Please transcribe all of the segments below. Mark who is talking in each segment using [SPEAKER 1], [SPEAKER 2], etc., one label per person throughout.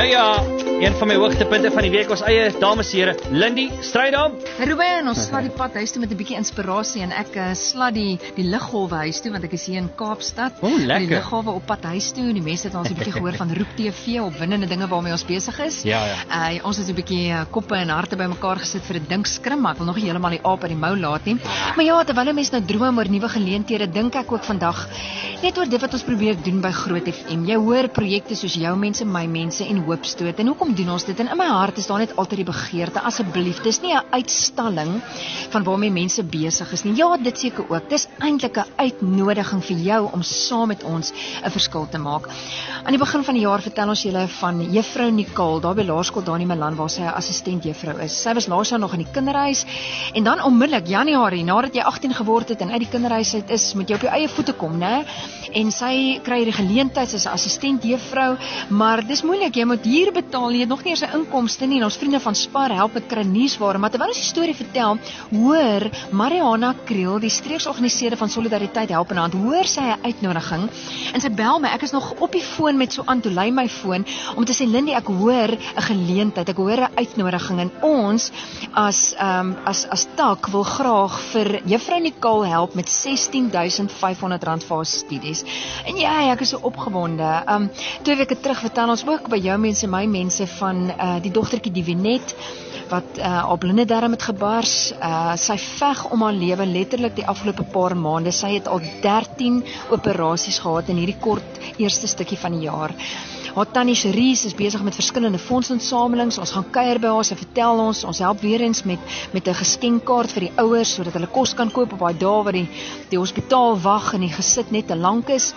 [SPEAKER 1] ja, een van my hoogtepunte van die week was eie dames en here, Lindy Strydom.
[SPEAKER 2] Ruben, ons slat die pad huis toe met 'n bietjie inspirasie en ek slat die liggolwe huis toe want ek is hier in Kaapstad.
[SPEAKER 1] Lekker.
[SPEAKER 2] Die liggolwe op pad huis toe. Die mense het ons 'n bietjie gehoor van Roep TV, opwindende dinge waarmee ons besig is.
[SPEAKER 1] Ja.
[SPEAKER 2] Ons het 'n bietjie koppe en harte bymekaar gesit vir 'n dinkskrim, maar ek wil nog nie heeltemal die aap uit die mou laat nie. Maar ja, terwyl 'n mens nou droom oor nuwe geleenthede, dink ek ook vandag net oor dit wat ons probeer doen by Groot FM. Jy hoor projekte soos Jou Mense, My Mense en Hoopstoot. En hoekom doen ons dit? En in my hart is daar net altyd die begeerte, asseblief, dis nie 'n uitstalling van waarmee mense besig is nie. Ja, dit seker ook. Dis eintlik 'n uitnodiging vir jou om saam met ons 'n verskil te maak. Aan die begin van die jaar vertel ons julle van Juffrou Nicole, daar by Laerskool daar in Milan waar sy 'n assistent juffrou is. Sy was laas jaar nog in die kinderhuis en dan onmiddellik Januarie, nadat jy 18 geword het en uit die kinderhuis uit is, moet jy op jou eie voete kom, né? En sy kry die geleentheid as 'n assistent juffrou, maar dis moeilik, jy moet huur betaal, jy het nog nie eers 'n inkomste nie en ons vriende van Spar help met kruiniersware, maar terwyl ons die storie vertel, hoor Mariana Kriel, die streeksorganiseerder van Solidariteit Help in Hand, hoor sy 'n uitnodiging en sy bel my, ek is nog op die foon met so aan toe lei my foon om te sê, Lindy, ek hoor 'n geleentheid, ek hoor 'n uitnodiging en ons as tak wil graag vir Juffrou Nicole help met R16,500 vir haar studies. En ja, ek is so opgewonde. 2 weke terug vertel ons ook by Jou Mense, My Mense van die dogtertjie Divinet wat op blinde darm het gebars. Sy veg om haar lewe letterlik die afgelope paar maande. Sy het al 13 operasies gehad in hierdie kort eerste stukkie van die jaar. Haar tannie Cherise is besig met verskillende fondsinsamelings. Ons gaan kuier by haar, sy vertel ons help weer eens met 'n geskenkkaart vir die ouers sodat hulle kos kan koop op daai dae wat die hospitaal wag en die gesit net te lank is.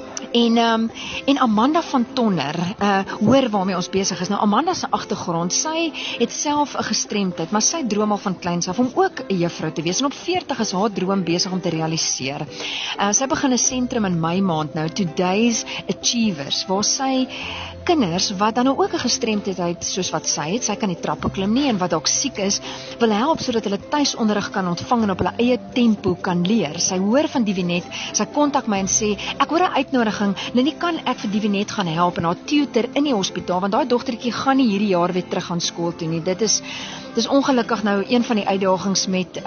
[SPEAKER 2] En Amanda van Tonner, hoor waarmee ons besig is. Nou Amanda se agtergrond, sy het self 'n gestremdheid, maar sy droom al van kleins af om ook 'n juffrou te wees en op 40 is haar droom besig om te realiseer. Sy begin 'n sentrum in Mei maand nou, Today's Achievers, waar sy kinders wat dan nou ook 'n gestremdheid het soos wat sy het, sy kan nie trappe klim nie en wat dalk siek is, wil help sodat hulle tuisonderrig kan ontvang en op hulle eie tempo kan leer. Sy hoor van Divinet, sy kontak my en sê, ek hoor 'n uitnodiging, Lindy, kan ek vir Divinet gaan help en haar tutor in die hospitaal, want daai dogtertjie gaan nie hierdie jaar weer terug aan skool toe nie. Dis ongelukkig nou een van die uitdagings met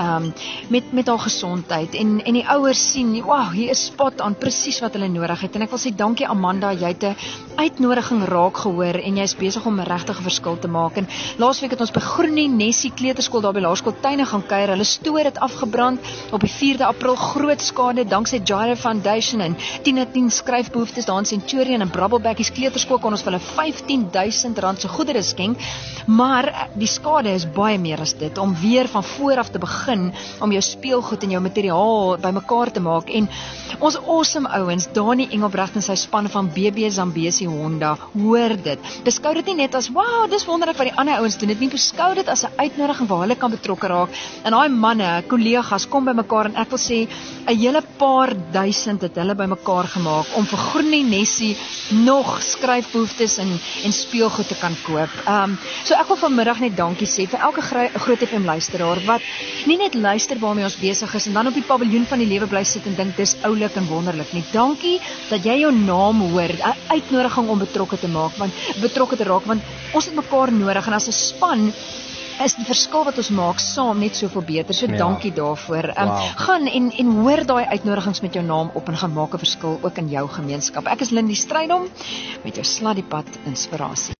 [SPEAKER 2] haar gesondheid en die ouers sien, wow, hier is spot aan presies wat hulle nodig het en ek wil sê dankie Amanda, jy het 'n uitnodiging raak gehoor en jy's besig om 'n regte verskil te maak. En laasweek het ons by Groenie Nessie Kleuterskool daar by Laerskool Tuine gaan kuier. Hulle stoor het afgebrand op die 4de April, groot skade danksy Gyro Foundation en 10 skryfbehoeftes daar in Centurion en Brabbelbekkies Kleuterskool kon ons vir hulle R15,000 se goedere skenk, maar die skade is baie meer as dit, om weer van voor af te begin, om jou speelgoed en jou materiaal bymekaar te maak. En ons awesome ouens, Dani Engelbrecht en sy span van BB Zambesi Honda, hoor dit. Beskou dit nie net as, wow, dis wonderlik wat die ander ouens doen, dit nie, beskou dit as 'n uitnodiging waar hulle kan betrokke raak. En daai manne, kollegas, kom bymekaar en ek wil sê, 'n hele paar duisend het hulle bymekaar gemaak om vir Groenie Nessie nog skryfbehoeftes en speelgoed te kan koop. So ek wil vanmiddag net dankie sê vir elke Groot FM luisteraar wat nie net luister waarmee ons besig is en dan op die paviljoen van die lewe bly sit en dink dis oulik en wonderlik nie. Dankie dat jy jou naam hoor, 'n uitnodiging om betrokke te raak, want ons het mekaar nodig en as 'n span is die verskil wat ons maak saam net soveel beter. So dankie daarvoor. Gaan en hoor daai uitnodigings met jou naam op en gaan maak 'n verskil ook in jou gemeenskap. Ek is Lindy Strydom met jou slat die pad inspirasie.